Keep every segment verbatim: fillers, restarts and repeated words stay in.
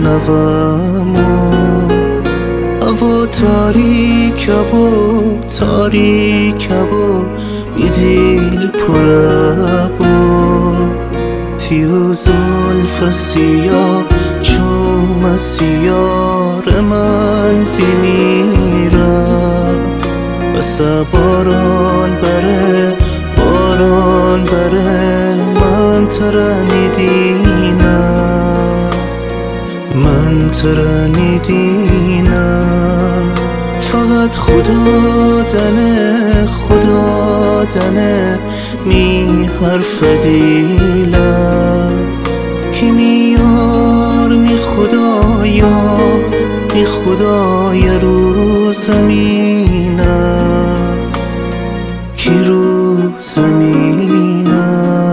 هوامو هوا تاریک و تاریک و میدیل پربو تیو زلف سیاه چوم سیار من بمیرم بسه باران بره باران بره من تره ندینم من تره ندینم فقط خدا دنه خدا دنه می حرف دیلم کی میار می خدایا می خدای رو زمینم کی رو زمینم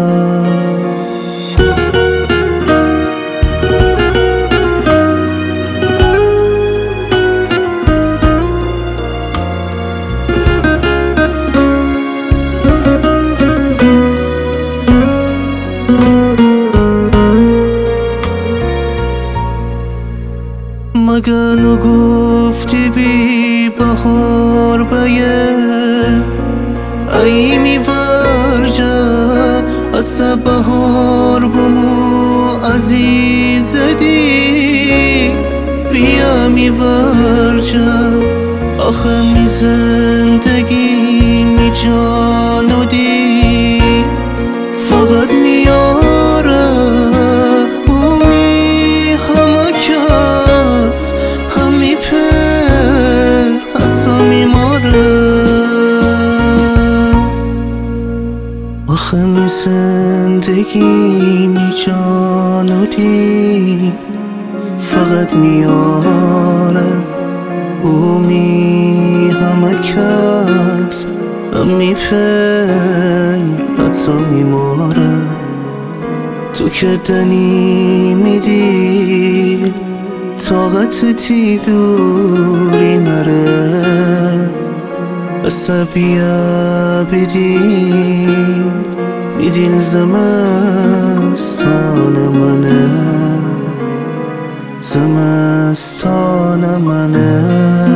مگه نگفتی بی بهار بیه ای می ورجه از بهار بمو عزیز دی بیا می ورجه آخه می زندگی می جانو دی فقط میاره اومی همه کس همی پر حدسا میماره آخه می زندگی می جانو دی فقط میاره اومی همه کس همی پر حدسا میماره تو که دنی میدی طاقت تی دوری نره عصبیه بدین میدین زمستان منه زمستان منه